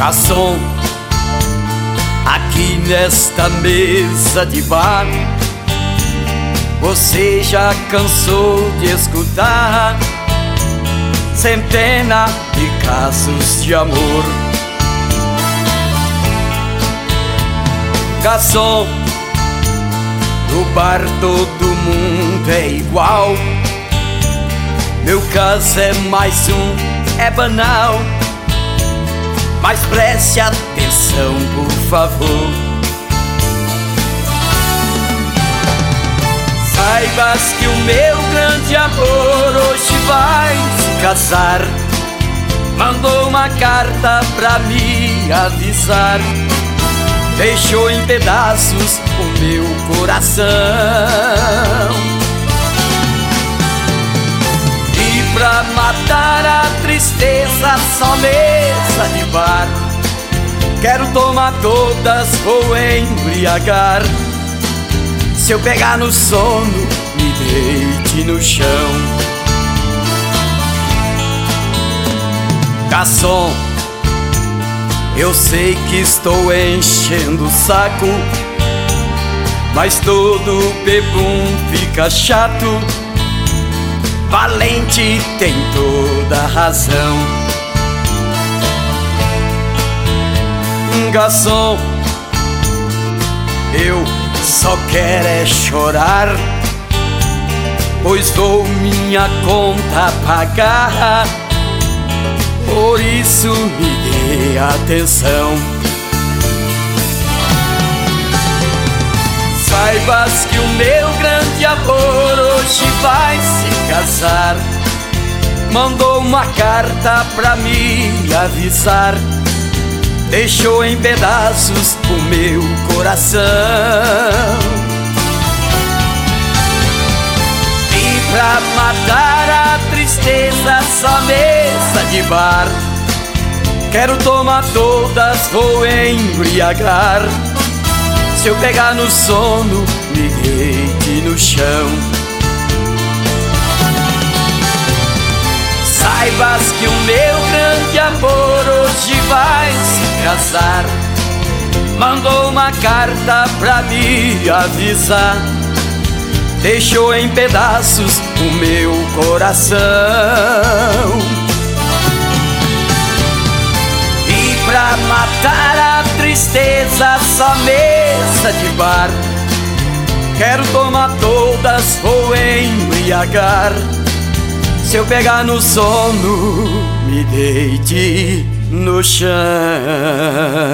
Garçom, aqui nesta mesa de bar, você já cansou de escutar centenas de casos de amor. Garçom, no bar todo mundo é igual. Meu caso é mais um, é banal. Mas preste atenção, por favor. Saibas que o meu grande amor hoje vai se casar. Mandou uma carta pra me avisar. Deixou em pedaços o meu coração. E pra matar a tristeza, só mesa de bar. Quero tomar todas, vou embriagar. Se eu pegar no sono, me deite no chão. Garçom, eu sei que estou enchendo o saco, mas todo bebum fica chato. Valente tem toda a razão. Garçom, eu só quero é chorar, pois vou minha conta pagar. Por isso me dê atenção. Saibas que o meu grande amor hoje vai se casar. Mandou uma carta pra me avisar. Deixou em pedaços o meu coração. E pra matar a tristeza, só mesa de bar. Quero tomar todas, vou embriagar. Se eu pegar no sono, me deite no chão. Saibas que o meu grande amor hoje vai se casar. Mandou uma carta pra me avisar. Deixou em pedaços o meu coração. E pra matar a tristeza, só mesa de bar. Quero tomar todas, vou embriagar. Se eu pegar no sono, me deite no chão.